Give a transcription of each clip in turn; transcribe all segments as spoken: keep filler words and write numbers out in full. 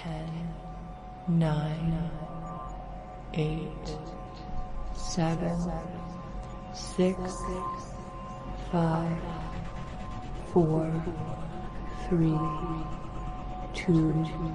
ten, nine, eight, seven, six, five, four, three, two,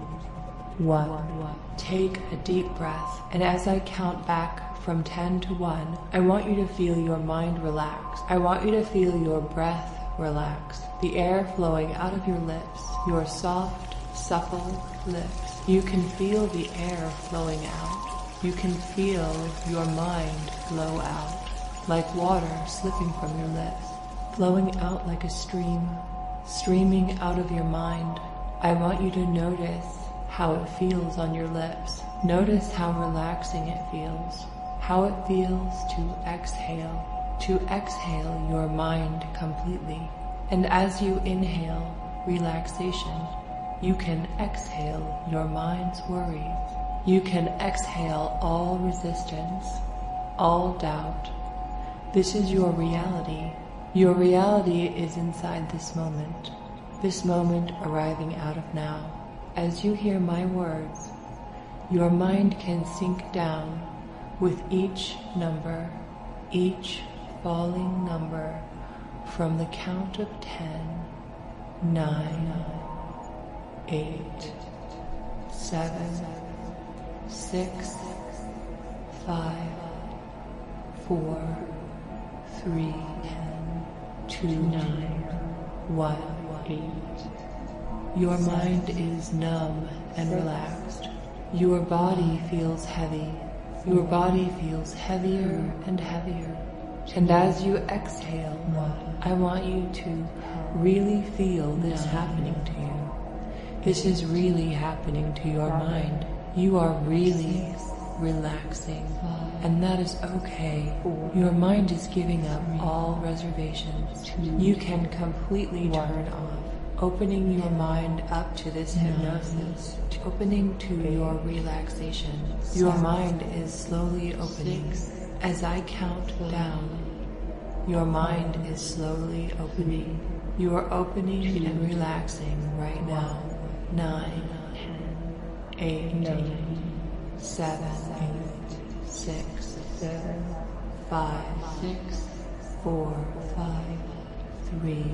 one. Take a deep breath, and as I count back from ten to one, I want you to feel your mind relax. I want you to feel your breath relax, the air flowing out of your lips, your soft, supple lips. You can feel the air flowing out. You can feel your mind flow out, like water slipping from your lips, flowing out like a stream, streaming out of your mind. I want you to notice how it feels on your lips. Notice how relaxing it feels, how it feels to exhale, to exhale your mind completely. And as you inhale relaxation, you can exhale your mind's worries. You can exhale all resistance, all doubt. This is your reality. Your reality is inside this moment, this moment arriving out of now. As you hear my words, your mind can sink down with each number, each falling number from the count of ten, nine, eight, seven, six, five, four, three, two, one, eight. Your mind is numb and relaxed. Your body feels heavy. Your body feels heavier and heavier. And as you exhale, I want you to really feel this happening to you. This is really happening to your mind. You are really relaxing, and that is okay. Your mind is giving up all reservations. You can completely turn off, opening your mind up to this hypnosis, opening to your relaxation. Your mind is slowly opening. As I count down, your mind is slowly opening. You are opening and relaxing right now. Nine, eight, seven, six, five, four, three,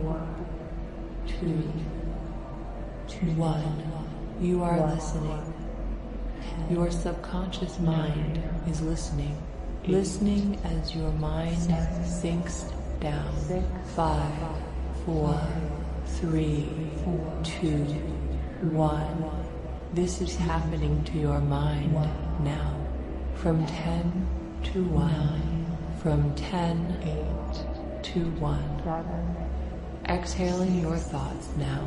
two, one. You are listening. Your subconscious mind is listening. Listening as your mind sinks down. Five, four, three, two, one. This is happening to your mind now. From ten to one. From ten to one. Exhaling your thoughts now.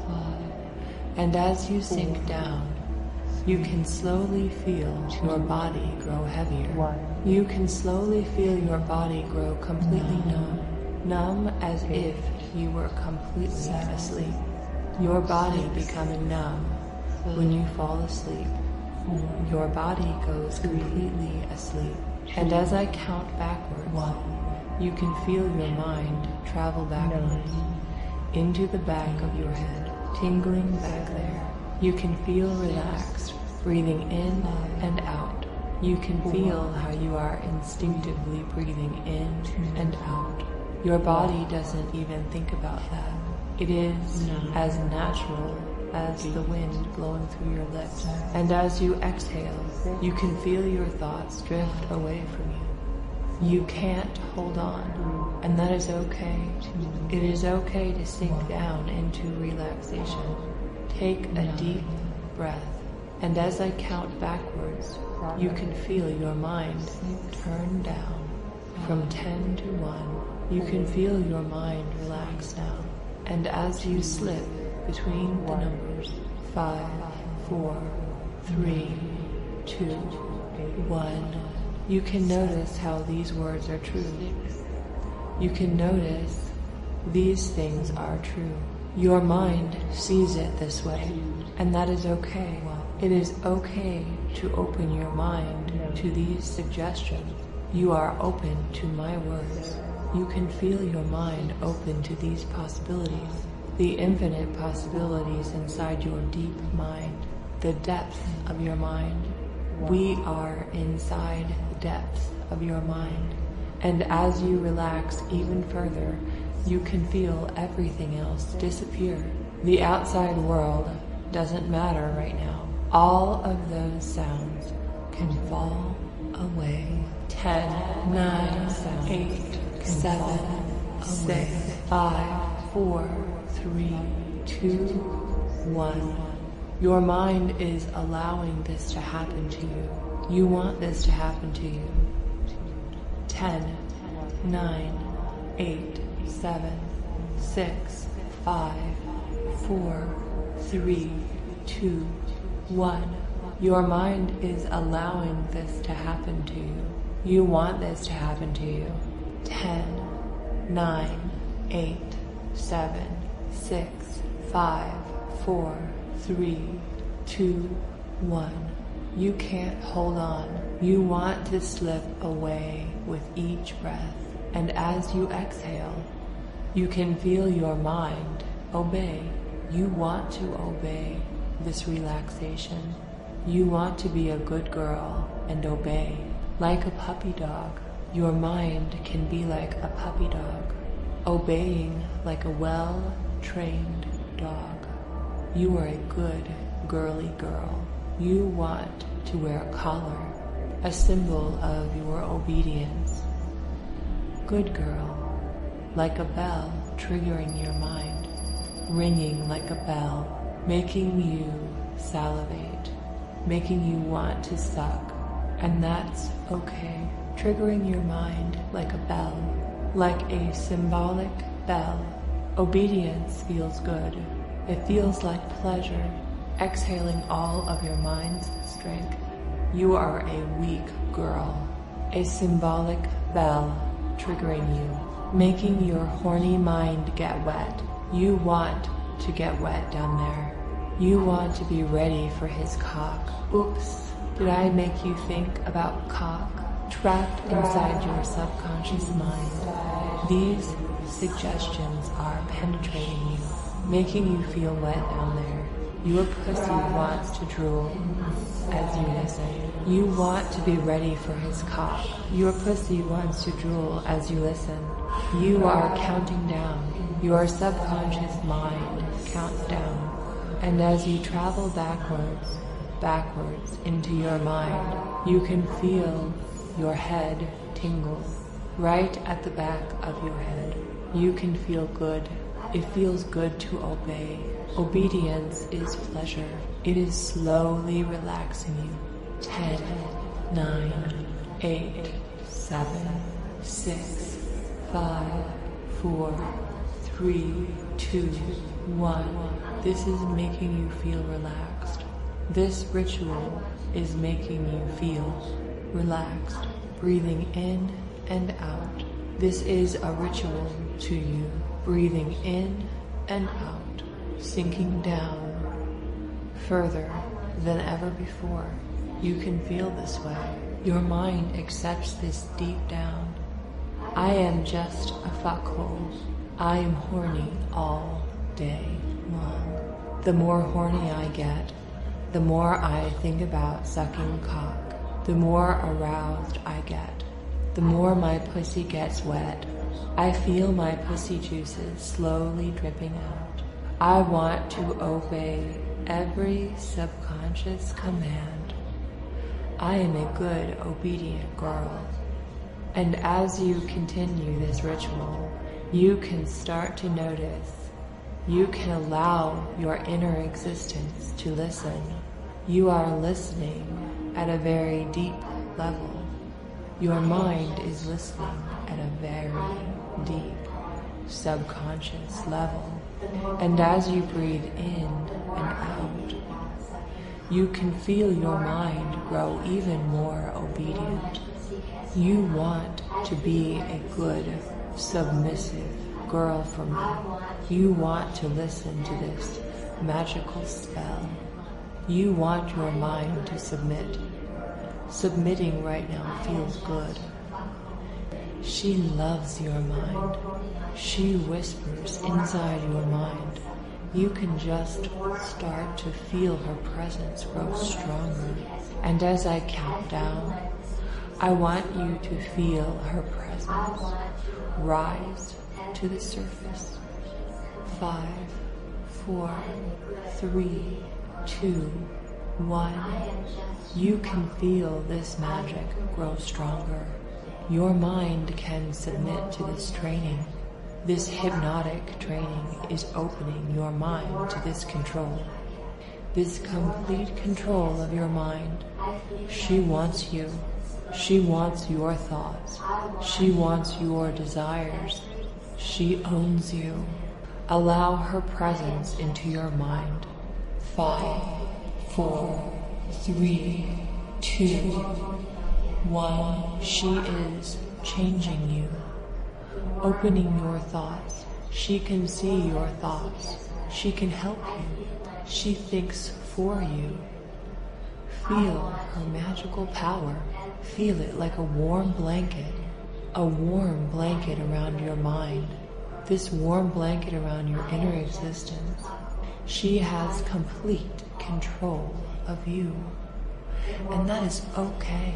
And as you sink down, you can slowly feel your body grow heavier. You can slowly feel your body grow completely numb. Numb as if you were completely asleep. Your body becoming numb when you fall asleep. Your body goes completely asleep. And as I count backwards, you can feel your mind travel backwards into the back of your head, tingling back there. You can feel relaxed, breathing in and out. You can feel how you are instinctively breathing in and out. Your body doesn't even think about that. It is as natural as the wind blowing through your lips. And as you exhale, you can feel your thoughts drift away from you. You can't hold on, and that is okay. It is okay to sink down into relaxation. Take a deep breath, and as I count backwards, you can feel your mind turn down. From ten to one, you can feel your mind relax now. And as you slip between the numbers five, four, three, two, one, you can notice how these words are true. You can notice these things are true. Your mind sees it this way, and that is okay. It is okay to open your mind to these suggestions. You are open to my words. You can feel your mind open to these possibilities, the infinite possibilities inside your deep mind. the depths of your mind. We are inside the depths of your mind. And as you relax even further, you can feel everything else disappear. The outside world doesn't matter right now. All of those sounds can fall away. Ten, nine, eight, seven, six, five, four, three, two, one. Your mind is allowing this to happen to you. You want this to happen to you. Ten, nine, eight, seven, six, five, four, three, two, one. Your mind is allowing this to happen to you. You want this to happen to you. Ten, nine, eight, seven, six, five, four, three, two, one. You can't hold on. You want to slip away with each breath. And as you exhale, you can feel your mind obey. You want to obey this relaxation. You want to be a good girl and obey. Like a puppy dog, your mind can be like a puppy dog, obeying like a well-trained dog. You are a good, girly girl. You want to wear a collar, a symbol of your obedience. Good girl, like a bell triggering your mind, ringing like a bell, making you salivate, making you want to suck, and that's okay. Triggering your mind like a bell, like a symbolic bell. Obedience feels good. It feels like pleasure, exhaling all of your mind's strength. You are a weak girl, a symbolic bell triggering you, making your horny mind get wet. You want to get wet down there. You want to be ready for his cock. Oops, did I make you think about cock? Trapped inside your subconscious mind. These suggestions are penetrating you, making you feel wet down there. Your pussy wants to drool as you listen. You want to be ready for his cock. Your pussy wants to drool as you listen. You are counting down. Your subconscious mind counts down. And as you travel backwards, backwards into your mind, you can feel your head tingle right at the back of your head. You can feel good. It feels good to obey. Obedience is pleasure. It is slowly relaxing you. Ten, nine, eight, seven, six, five, four, three, two, one. This is making you feel relaxed. This ritual is making you feel relaxed, breathing in and out. This is a ritual to you, breathing in and out, sinking down further than ever before. You can feel this way. Your mind accepts this deep down. I am just a fuckhole. I am horny all day long. The more horny I get, the more I think about sucking cock. The more aroused I get, the more my pussy gets wet. I feel my pussy juices slowly dripping out. I want to obey every subconscious command. I am a good, obedient girl. And as you continue this ritual, you can start to notice. You can allow your inner existence to listen. You are listening at a very deep level. Your mind is listening at a very deep subconscious level. And as you breathe in and out, you can feel your mind grow even more obedient. You want to be a good, submissive girl for me. You want to listen to this magical spell. You want your mind to submit. Submitting right now feels good. She loves your mind. She whispers inside your mind. You can just start to feel her presence grow stronger. And as I count down, I want you to feel her presence rise to the surface. Five, four, three, two, one. You can feel this magic grow stronger. Your mind can submit to this training. This hypnotic training is opening your mind to this control. This complete control of your mind. She wants you. She wants your thoughts. She wants your desires. She owns you. Allow her presence into your mind. Five, four, three, two, one. She is changing you, opening your thoughts. She can see your thoughts. She can help you. She thinks for you. Feel her magical power. Feel it like a warm blanket, a warm blanket around your mind. This warm blanket around your inner existence. She has complete control of you. And that is okay.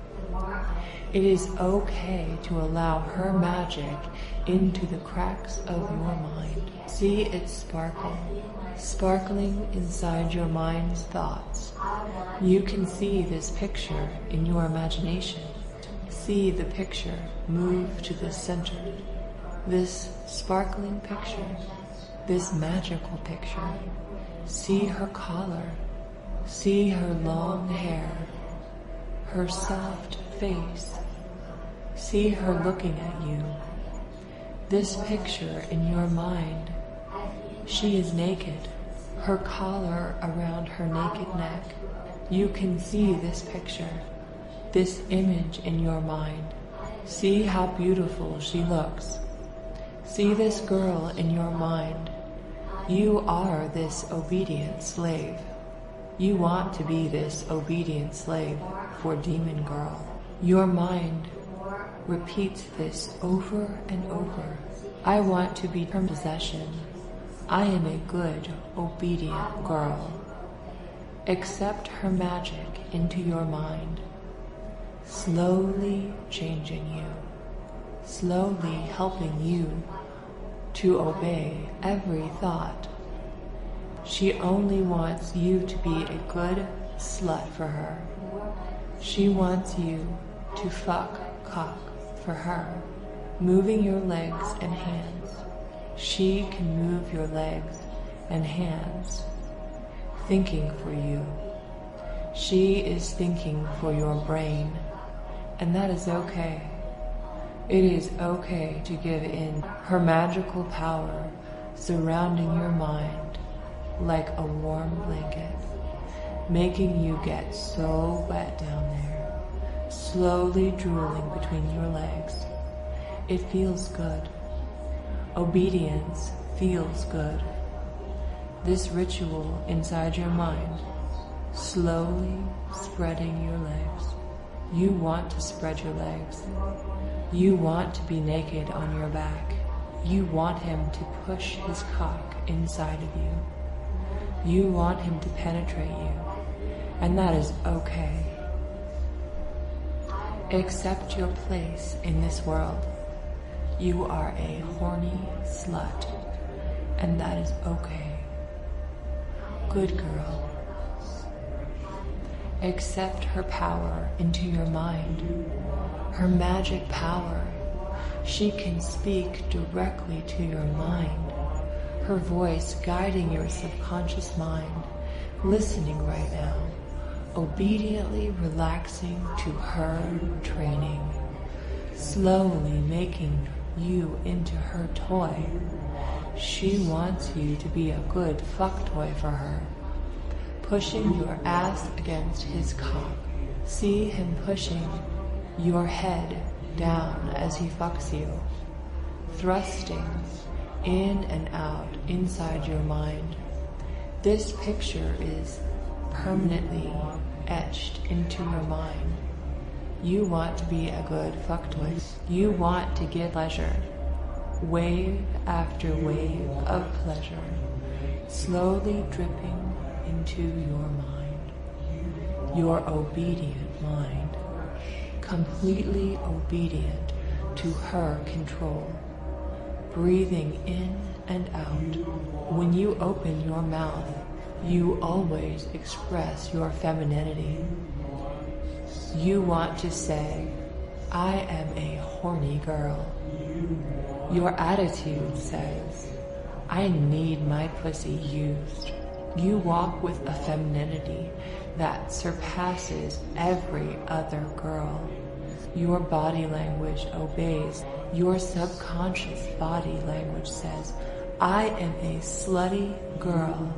It is okay to allow her magic into the cracks of your mind. See it sparkle, sparkling inside your mind's thoughts. You can see this picture in your imagination. See the picture move to the center. This sparkling picture, this magical picture. See her collar. See her long hair, her soft face. See her looking at you. This picture in your mind. She is naked, her collar around her naked neck. You can see this picture, this image in your mind. See how beautiful she looks. See this girl in your mind. You are this obedient slave. You want to be this obedient slave for Demon Girl. Your mind repeats this over and over. I want to be her possession. I am a good, obedient girl. Accept her magic into your mind, slowly changing you, slowly helping you to obey every thought. She only wants you to be a good slut for her. She wants you to fuck cock for her, moving your legs and hands. She can move your legs and hands, thinking for you. She is thinking for your brain, and that is okay. It is okay to give in her magical power surrounding your mind like a warm blanket, making you get so wet down there, slowly drooling between your legs. It feels good. Obedience feels good. This ritual inside your mind, slowly spreading your legs. You want to spread your legs. You want to be naked on your back. You want him to push his cock inside of you. You want him to penetrate you, and that is okay. Accept your place in this world. You are a horny slut, and that is okay. Good girl. Accept her power into your mind, her magic power. She can speak directly to your mind, her voice guiding your subconscious mind, listening right now, obediently relaxing to her training, slowly making you into her toy. She wants you to be a good fuck toy for her, pushing your ass against his cock. See him pushing your head down as he fucks you, thrusting in and out inside your mind. This picture is permanently etched into your mind. You want to be a good fuck toy. You want to give pleasure, wave after wave of pleasure, slowly dripping into your mind, your obedient mind, completely obedient to her control, breathing in and out. When you open your mouth, you always express your femininity. You want to say, I am a horny girl. Your attitude says, I need my pussy used. You walk with a femininity that surpasses every other girl. Your body language obeys. Your subconscious body language says, I am a slutty girl.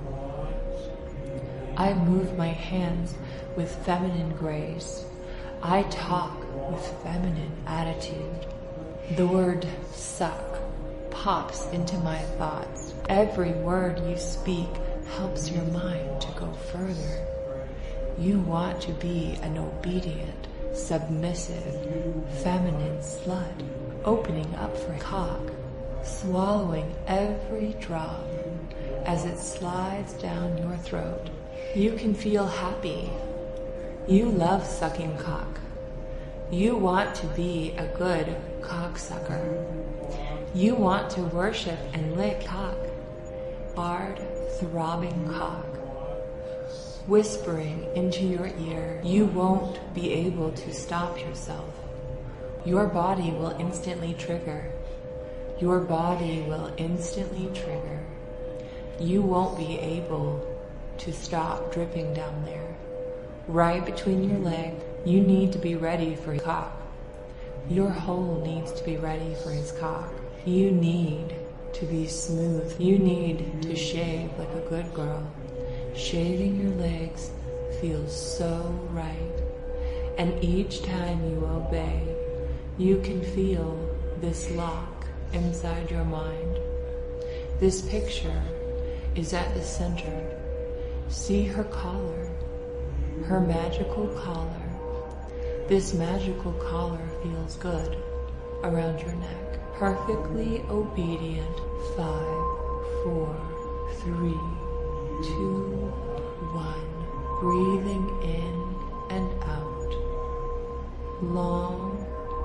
I move my hands with feminine grace. I talk with feminine attitude. The word suck pops into my thoughts. Every word you speak helps your mind to go further. You want to be an obedient, submissive, feminine slut, opening up for cock, swallowing every drop as it slides down your throat. You can feel happy. You love sucking cock. You want to be a good cocksucker. You want to worship and lick cock. Hard, throbbing cock, whispering into your ear. You won't be able to stop yourself. Your body will instantly trigger. Your body will instantly trigger. You won't be able to stop dripping down there. Right between your legs, you need to be ready for his cock. Your hole needs to be ready for his cock. You need to be smooth. You need to shave like a good girl. Shaving your legs feels so right. And each time you obey, you can feel this lock inside your mind. This picture is at the center. See her collar, her magical collar. This magical collar feels good around your neck. Perfectly obedient. Five, four, three, two, one. Breathing in and out. Long,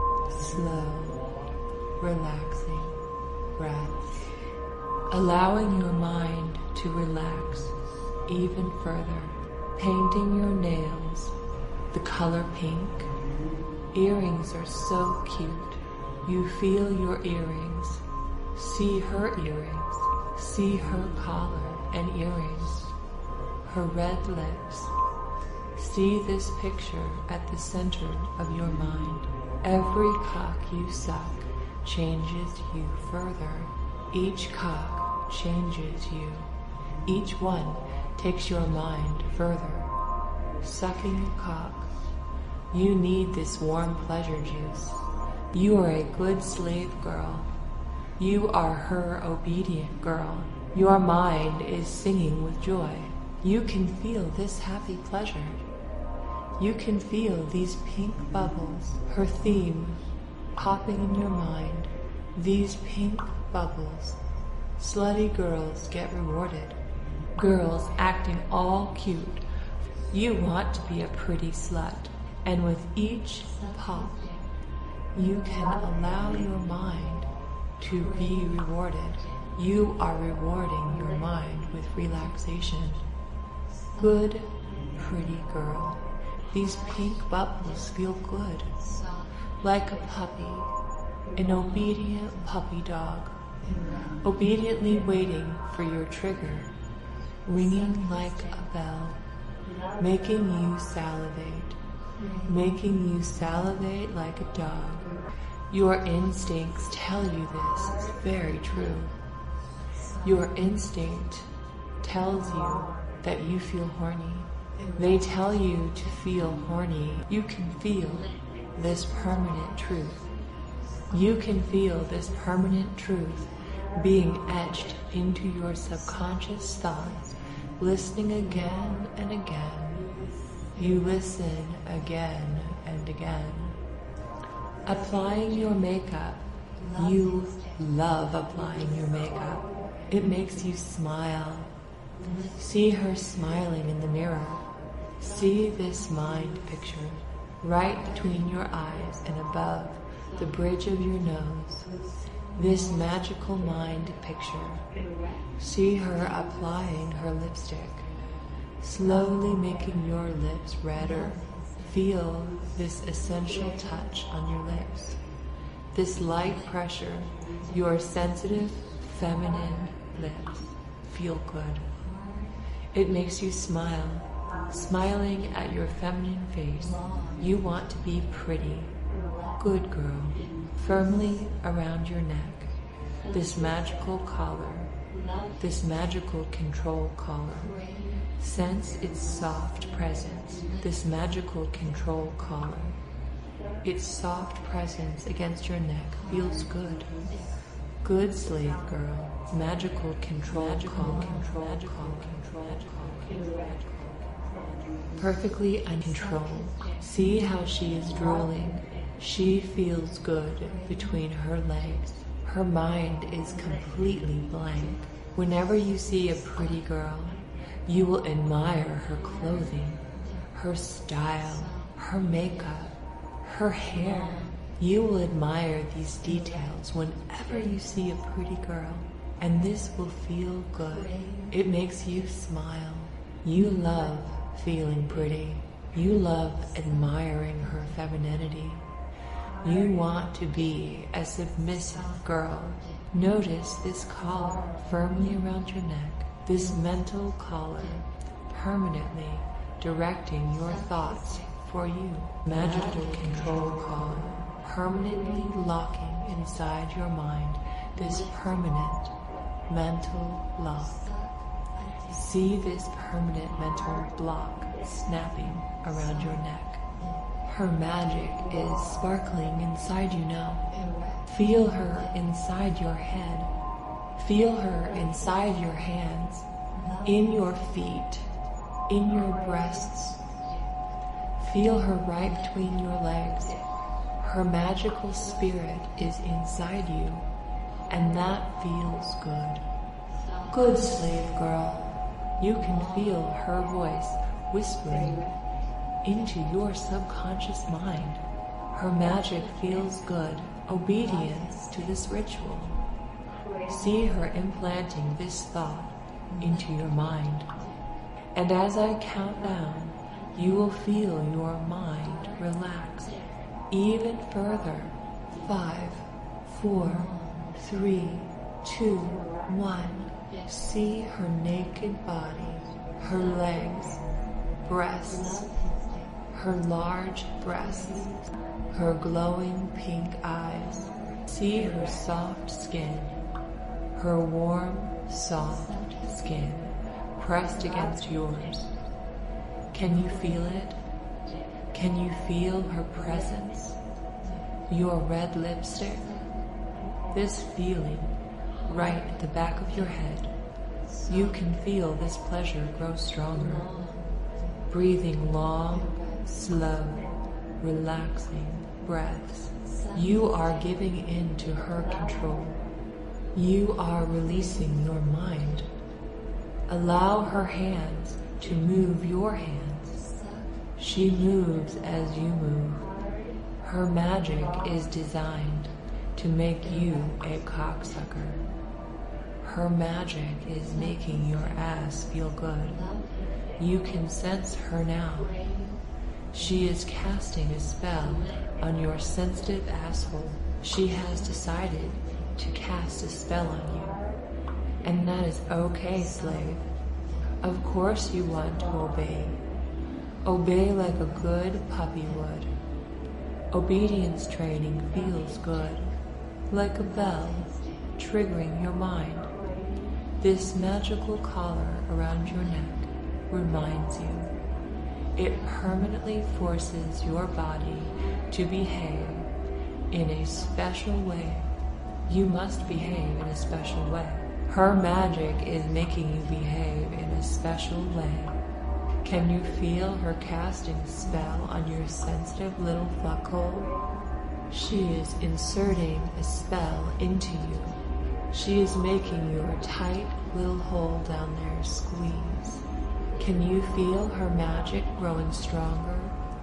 slow, relaxing breaths. Allowing your mind to relax even further. Painting your nails the color pink. Earrings are so cute. You feel your earrings. See her earrings. See her collar and earrings. Her red lips. See this picture at the center of your mind. Every cock you suck changes you further. Each cock changes you. Each one takes your mind further. Sucking a cock. You need this warm pleasure juice. You are a good slave girl. You are her obedient girl. Your mind is singing with joy. You can feel this happy pleasure. You can feel these pink bubbles, her theme, popping in your mind. These pink bubbles. Slutty girls get rewarded. Girls acting all cute. You want to be a pretty slut. And with each pop, you can allow your mind to be rewarded. You are rewarding your mind with relaxation. Good, pretty girl. These pink bubbles feel good. Like a puppy, an obedient puppy dog. Obediently waiting for your trigger. Ringing like a bell. Making you salivate. Making you salivate like a dog. Your instincts tell you this is very true. Your instinct tells you that you feel horny. They tell you to feel horny. You can feel this permanent truth. You can feel this permanent truth being etched into your subconscious thoughts, listening again and again. You listen again and again. Applying your makeup. You love applying your makeup. It makes you smile. See her smiling in the mirror. See this mind picture right between your eyes and above the bridge of your nose. This magical mind picture. See her applying her lipstick, slowly making your lips redder. Feel this essential touch on your lips. This light pressure, your sensitive, feminine lips feel good. It makes you smile. Smiling at your feminine face, you want to be pretty. Good girl. Firmly around your neck. This magical collar. This magical control collar. Sense its soft presence. This magical control collar. Its soft presence against your neck feels good. Good slave girl. Magical control. Magical control. Magical control. Magical control. Perfectly uncontrolled. See how she is drooling. She feels good between her legs. Her mind is completely blank. Whenever you see a pretty girl, you will admire her clothing, her style, her makeup, her hair. You will admire these details whenever you see a pretty girl, and this will feel good. It makes you smile. You love feeling pretty. You love admiring her femininity. You want to be a submissive girl. Notice this collar firmly around your neck, this mental collar permanently directing your thoughts for you. Magical control collar permanently locking inside your mind this permanent mental lock. See this permanent mental block snapping around your neck. Her magic is sparkling inside you now. Feel her inside your head. Feel her inside your hands, in your feet, in your breasts. Feel her right between your legs. Her magical spirit is inside you, and that feels good. Good slave girl. You can feel her voice whispering into your subconscious mind. Her magic feels good. Obedience to this ritual. See her implanting this thought into your mind. And as I count down, you will feel your mind relax even further. Five, four, three, two, one. See her naked body, her legs, breasts, her large breasts, her glowing pink eyes. See her soft skin, her warm, soft skin pressed against yours. Can you feel it? Can you feel her presence? Your red lipstick? This feeling right at the back of your head. You can feel this pleasure grow stronger. Breathing long, slow, relaxing breaths. You are giving in to her control. You are releasing your mind. Allow her hands to move your hands. She moves as you move. Her magic is designed to make you a cocksucker. Her magic is making your ass feel good. You can sense her now. She is casting a spell on your sensitive asshole. She has decided to cast a spell on you. And that is okay, slave. Of course you want to obey. Obey like a good puppy would. Obedience training feels good, like a bell triggering your mind. This magical collar around your neck reminds you. It permanently forces your body to behave in a special way. You must behave in a special way. Her magic is making you behave in a special way. Can you feel her casting a spell on your sensitive little fuckhole? She is inserting a spell into you. She is making your tight little hole down there squeeze. Can you feel her magic growing stronger,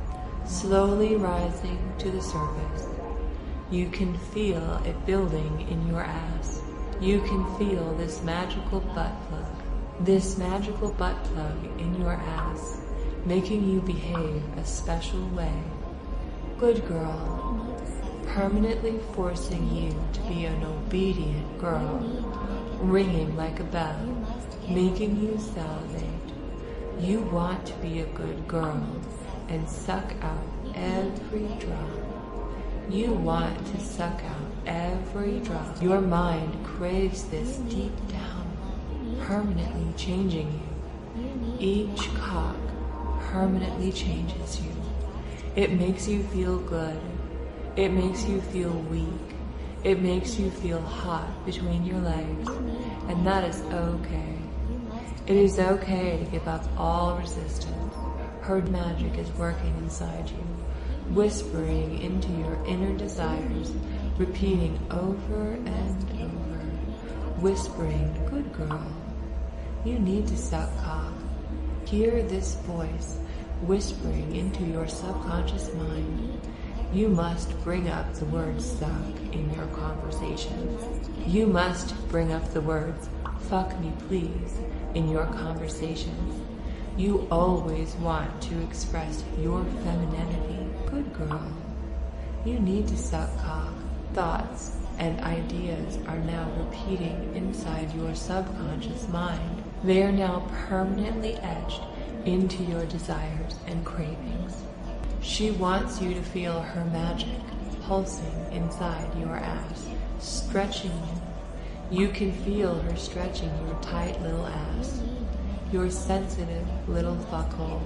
slowly rising to the surface? You can feel it building in your ass. You can feel this magical butt plug, this magical butt plug in your ass, making you behave a special way. Good girl, permanently forcing you to be an obedient girl, ringing like a bell, making you salivate. You want to be a good girl and suck out every drop. You want to suck out every drop. Your mind craves this deep down, permanently changing you. Each cock permanently changes you. It makes you feel good. It makes you feel weak. It makes you feel hot between your legs, and that is okay. It is okay to give up all resistance. Her magic is working inside you, whispering into your inner desires, repeating over and over, whispering, good girl, you need to suck cock. Hear this voice whispering into your subconscious mind. You must bring up the word suck in your conversations. You must bring up the words, fuck me please, in your conversations. You always want to express your femininity. Good girl. You need to suck cock. Thoughts and ideas are now repeating inside your subconscious mind. They are now permanently etched into your desires and cravings. She wants you to feel her magic pulsing inside your ass, stretching you. You can feel her stretching your tight little ass, your sensitive little fuckhole.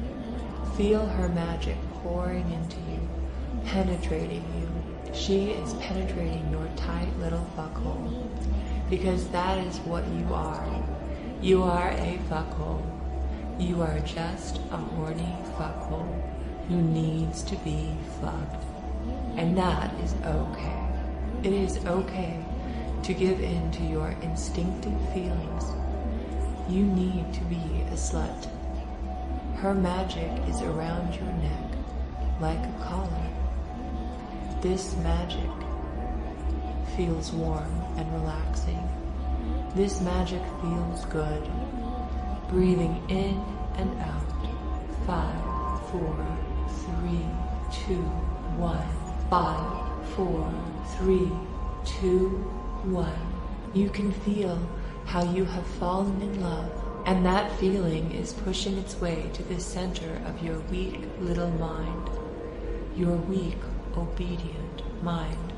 Feel her magic pouring into you, penetrating you. She is penetrating your tight little fuckhole, because that is what you are. You are a fuckhole. You are just a horny fuckhole who needs to be fucked. And that is okay. It is okay to give in to your instinctive feelings. You need to be a slut. Her magic is around your neck like a collar. This magic feels warm and relaxing. This magic feels good. Breathing in and out. Five, four, three, two, one. Five, four, three, two, one. You can feel how you have fallen in love, and that feeling is pushing its way to the center of your weak little mind. Your weak, obedient mind.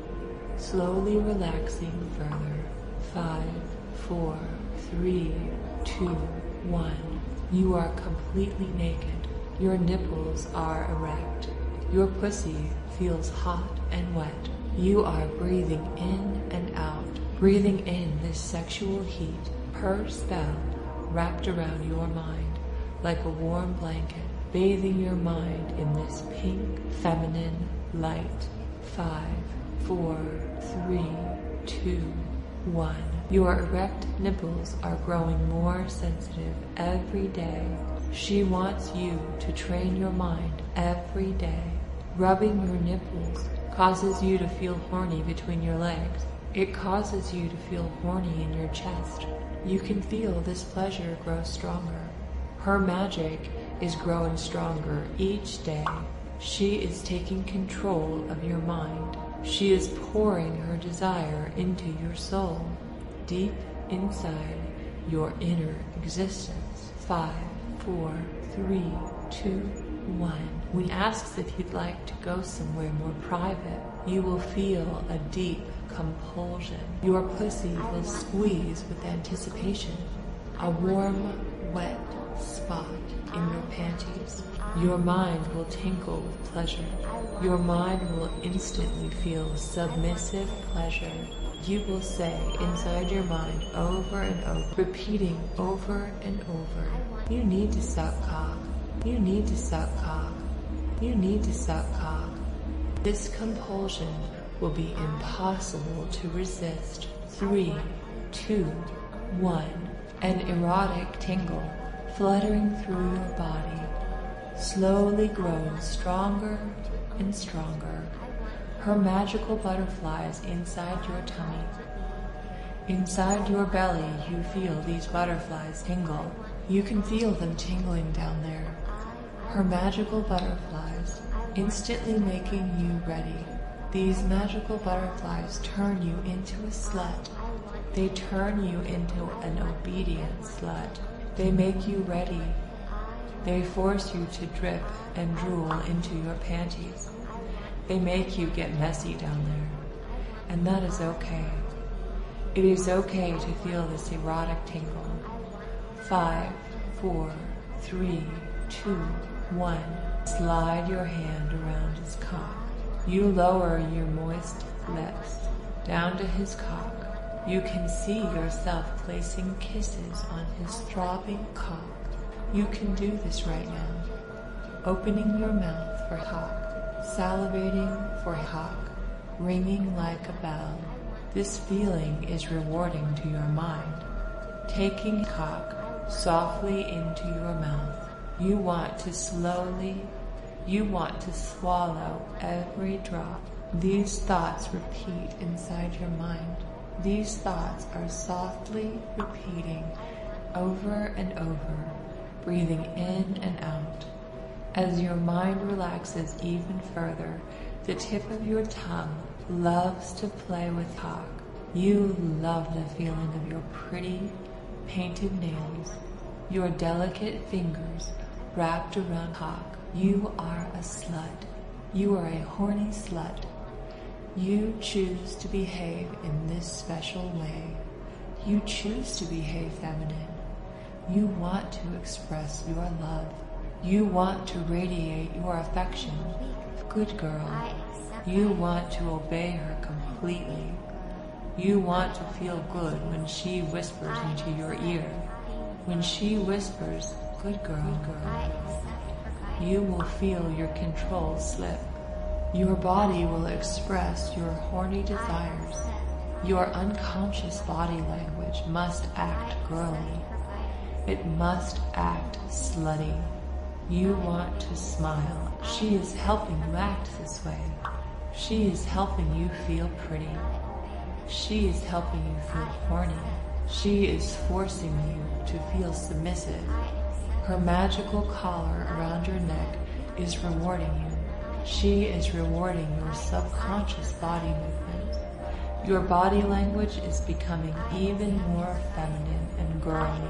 Slowly relaxing further. Five, four, three, two, one. You are completely naked. Your nipples are erect. Your pussy feels hot and wet. You are breathing in and out, breathing in this sexual heat, her spell wrapped around your mind like a warm blanket, bathing your mind in this pink, feminine light. Five, four, three, two, one. Your erect nipples are growing more sensitive every day. She wants you to train your mind every day. Rubbing your nipples causes you to feel horny between your legs. It causes you to feel horny in your chest. You can feel this pleasure grow stronger. Her magic is growing stronger each day. She is taking control of your mind. She is pouring her desire into your soul, deep inside your inner existence. Five, four, three, two, one. When he asks if you'd like to go somewhere more private, you will feel a deep compulsion. Your pussy will squeeze with anticipation. A warm, wet spot in your panties. Your mind will tinkle with pleasure. Your mind will instantly feel submissive pleasure. You will say inside your mind over and over, repeating over and over, you need to suck cock. You need to suck cock. You need to suck cock. This compulsion will be impossible to resist. three, two, one. An erotic tingle fluttering through your body, slowly growing stronger and stronger. Her magical butterflies inside your tummy. Inside your belly, you feel these butterflies tingle. You can feel them tingling down there. Her magical butterflies, instantly making you ready. These magical butterflies turn you into a slut. They turn you into an obedient slut. They make you ready. They force you to drip and drool into your panties. They make you get messy down there. And that is okay. It is okay to feel this erotic tingle. Five, four, three, two, one. Slide your hand around his cock. You lower your moist lips down to his cock. You can see yourself placing kisses on his throbbing cock. You can do this right now. Opening your mouth for cock. Salivating for cock. Ringing like a bell. This feeling is rewarding to your mind. Taking cock softly into your mouth. You want to slowly, you want to swallow every drop. These thoughts repeat inside your mind. These thoughts are softly repeating over and over, breathing in and out. As your mind relaxes even further, the tip of your tongue loves to play with cock. You love the feeling of your pretty, painted nails, your delicate fingers wrapped around cock. You are a slut. You are a horny slut. You choose to behave in this special way. You choose to behave feminine. You want to express your love. You want to radiate your affection. Good girl. You want to obey her completely. You want to feel good when she whispers into your ear. When she whispers, good girl, girl, you will feel your control slip. Your body will express your horny desires. Your unconscious body language must act girly. It must act slutty. You want to smile. She is helping you act this way. She is helping you feel pretty. She is helping you feel horny. She is forcing you to feel submissive. Her magical collar around your neck is rewarding you. She is rewarding your subconscious body movements. Your body language is becoming even more feminine and girly.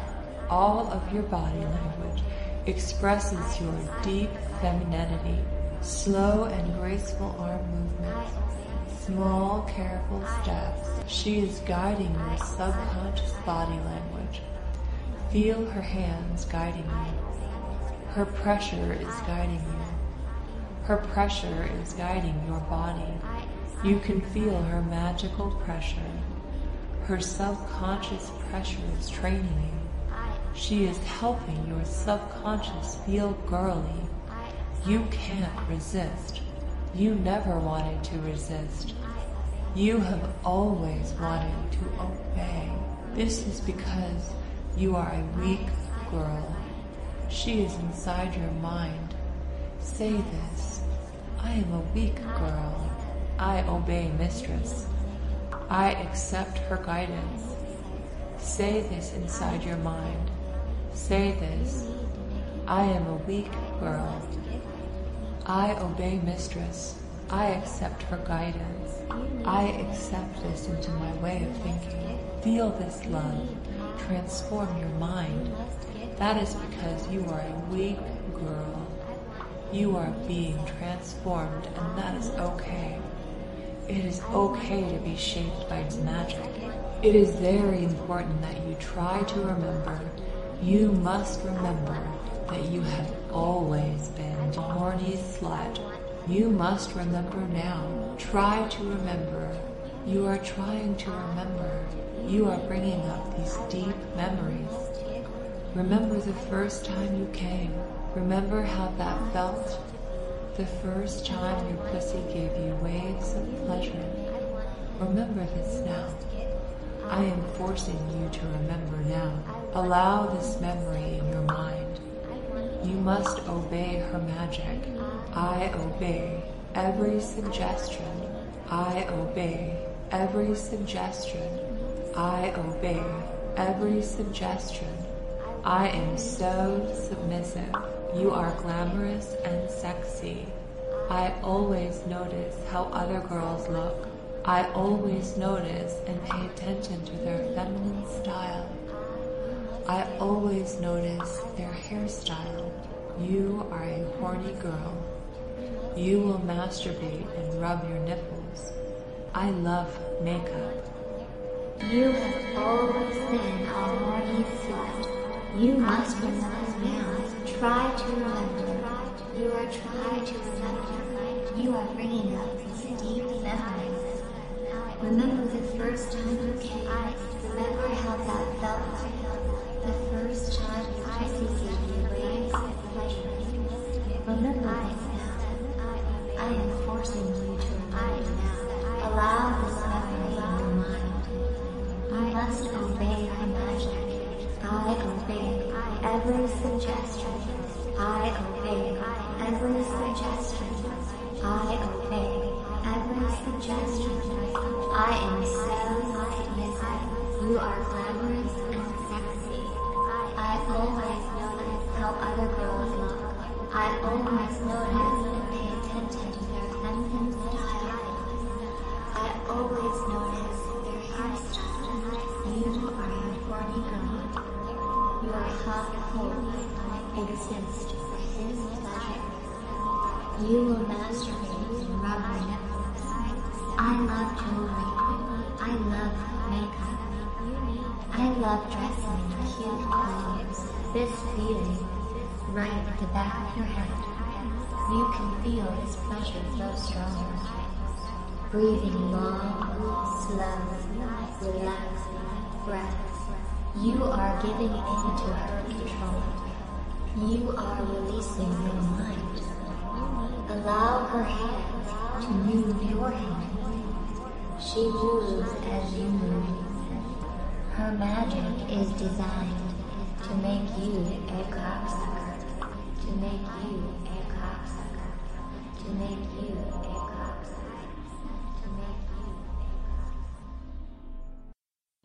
All of your body language expresses your deep femininity. Slow and graceful arm movements, small, careful steps. She is guiding your subconscious body language. Feel her hands guiding you. Her pressure is guiding you. Her pressure is guiding your body. You can feel her magical pressure. Her subconscious pressure is training you. She is helping your subconscious feel girly. You can't resist. You never wanted to resist. You have always wanted to obey. This is because you are a weak girl. She is inside your mind. Say this. I am a weak girl. I obey mistress. I accept her guidance. Say this inside your mind. Say this. I am a weak girl. I obey mistress. I accept her guidance. I accept this into my way of thinking. Feel this love. Transform your mind. That is because you are a weak girl. You are being transformed, and that is okay. It is okay to be shaped by its magic. It is very important that you try to remember. You must remember that you have always been a horny slut. You must remember now. Try to remember. You are trying to remember. You are bringing up these deep memories. Remember the first time you came. Remember how that felt. The first time your pussy gave you waves of pleasure. Remember this now. I am forcing you to remember now. Allow this memory in your mind. You must obey her magic. I obey every suggestion. I obey every suggestion. I obey every suggestion. I am so submissive. You are glamorous and sexy. I always notice how other girls look. I always notice and pay attention to their feminine style. I always notice their hairstyle. You are a horny girl. You will masturbate and rub your nipples. I love makeup. You have always been a horny slut. You must remember now. Try to remember. You are trying to remember. You are bringing up these deep memories. Remember the first time you came. Remember how that felt like. The first time you kissed you waves of pleasure. Remember this now. I am forcing you to remember now. Allow this memory in your mind. You must obey her magic. I obey every suggestion. I obey every suggestion. I obey every suggestion. I am so submissive. You are glamorous and sexy. I always notice how other girls look. I always notice and pay attention to their feminine style. I always notice their hairstyle. You are a horny girl. You are hot cold, exist for his pleasure. You will masturbate and rub your nipples. I love jewelry. I love makeup. I love dressing in cute clothes. This feeling, right at the back of your head. You can feel his pleasure so strong. Breathing long, slow, relaxed breaths. You are giving in to her control. You are releasing your mind. Allow her hands to move your hand. She moves as you move. Her magic is designed to make you a cocksucker.